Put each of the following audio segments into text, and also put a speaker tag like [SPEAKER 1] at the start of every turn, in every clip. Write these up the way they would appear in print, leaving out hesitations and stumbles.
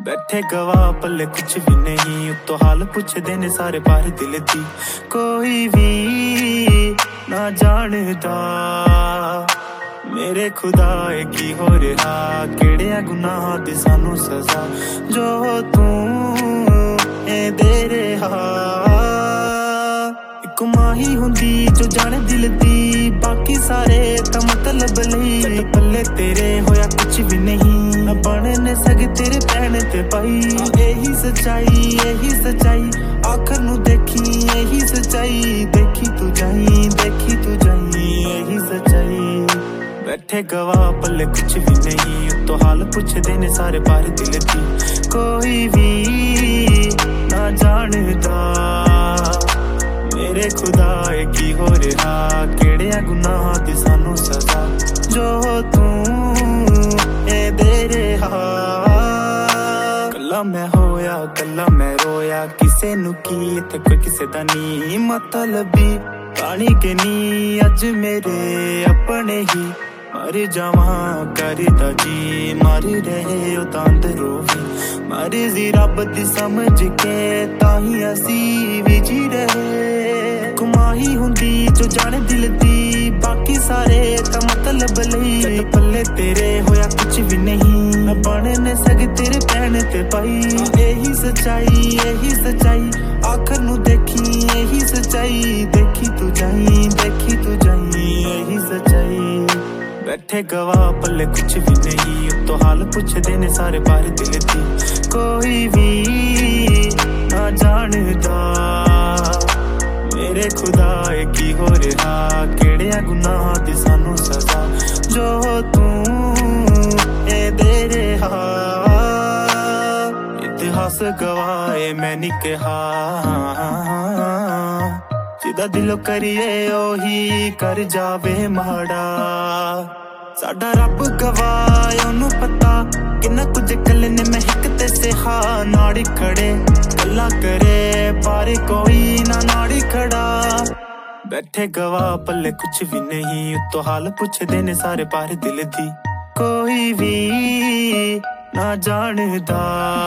[SPEAKER 1] बैठे गवाह पल्ले कुछ भी नहीं, तो हाल पुछदे ने सारे बाहर दिल दी। कोई भी ना जानदा मेरे खुदा की हो रहा, केड़े गुनाह दी सानू सजा, जो तू ए दे रहा। एक माही हुंदी जो जाने दिल दी, बाकी सारे ता मतलब लई। पल्ले तेरे होया कुछ भी नहीं, न बनने सके तेरे पैने ते पाई। यही सच्चाई आखर नू देखी, यही सच्चाई देखी तू जाई, देखी तू जाई, यही सच्चाई। बैठे गवाह पल्ले कुछ भी नहीं, तो हाल पुछदे ने सारे बाहर दिल दी। कोई भी ना जानदा मेरे खुदा की हो रहा, केड़े गुनाह दी सानू सजा, जो तू ए दे रहा। कल्ला मैं होया कल्ला मैं रोया, किसे नू की इत्थे कोई किसे दा नी मतलबी। पानी के नी अज मेरे अपने ही मर जावा करदा जी, मर रहे अंदरों भी। मर्जी रब दी समझ के ताही असी भी जी रहे। कुमाही हुंदी जो जाने दिल दी, बाकी सारे ता मतलब लई। पल्ले तेरे होया कुछ भी नहीं, न बनने सके तेरे पैने ते पाई। यही सच्चाई आखर नू देखी, यही सच्चाई देखी तू जाई, देखी तू जाई, यही सच्चाई। बैठे गवाह पल्ले कुछ भी नहीं, तो हाल पुछदे ने सारे बाहर दिल दी। कोई भी ना जानदा मेरे खुदा की हो रहा, केड़े गुनाह दी सानू सजा, जो तू ए दे रहा। इतिहास गवाए मैं नी कहा, जिदा दिलों करिए ओही कर जावे माड़ा। साडा रब गवाए ओनू पता, किन्ना कुछ कल ने मैं हिक ते सिहा। नाड़ी खड़े गल्ला करे पर कोई ना नाड़ी खड़ा। बैठे गवाह पल्ले कुछ भी नहीं, तो हाल पुछदे ने सारे बाहर दिल दी। कोई भी ना जानदा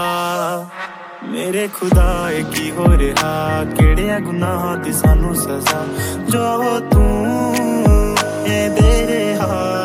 [SPEAKER 1] मेरे खुदा की हो रहा, केड़े गुनाह दी सानू सजा, जो तू ए दे रहा।